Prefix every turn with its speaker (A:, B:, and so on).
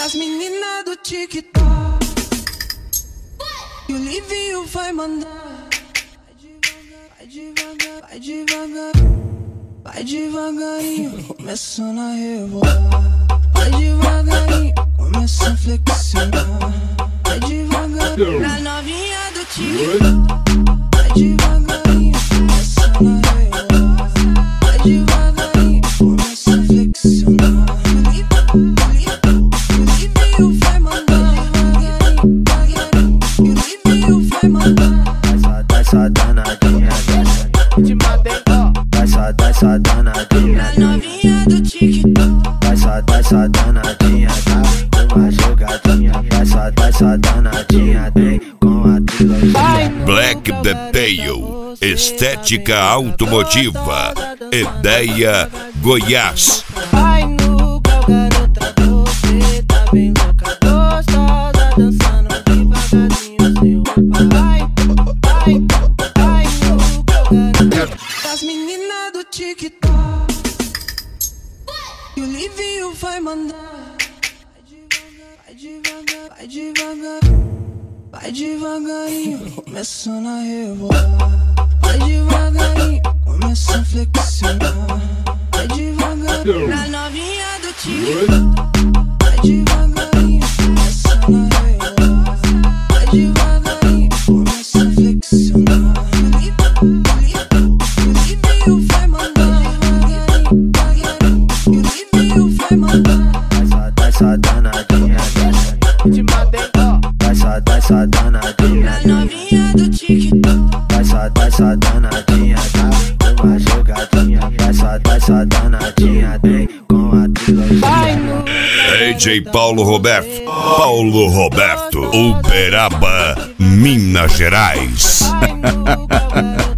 A: As meninas do TikTok e o Livinho vai mandar. Vai devagar, vai devagar, vai devagarinho, começando a rebolar. Vai devagarinho, começa a flexionar. Vai devagar, pra novinha do TikTok. Vai devagarinho, começando a rebolar. Vai devagarinho, começa a flexionar. O Livinho vai mandar. O Livinho vai mandar.
B: Essa danadinha, te mandei, essa danadinha,
A: pra novinha do TikTok.
B: essa danadinha, dá uma jogadinha, essa danadinha, tem com a trilogia.
C: Black Detail, estética automotiva, Ideia Goiás.
A: Vai no grau, garota, você tá bem louca, gostosa, dançando devagarzinho sem roupa. Vai no grau, garota. As meninas do TikTok e o Livinho vai mandar. Vai devagar, vai devagar, vai devagarinho, começando a rebolar. Vai devagarinho, começa a flexionar. Vai devagar, pra novinha do TikTok. Vai devagarinho, começando a rebolar. Vai devagarinho, começa a flexionar. O Livinho vai mandar. O Livinho vai mandar.
B: Essa danadinha, te mandei, essa danadinha,
A: Pra novinha do TikTok.
B: essa danadinha, dá uma jogadinha, essa danadinha, tem com a trilogia.
C: DJ Paulo Roberto, Uberaba, Minas Gerais.
A: Vai no grau, garota.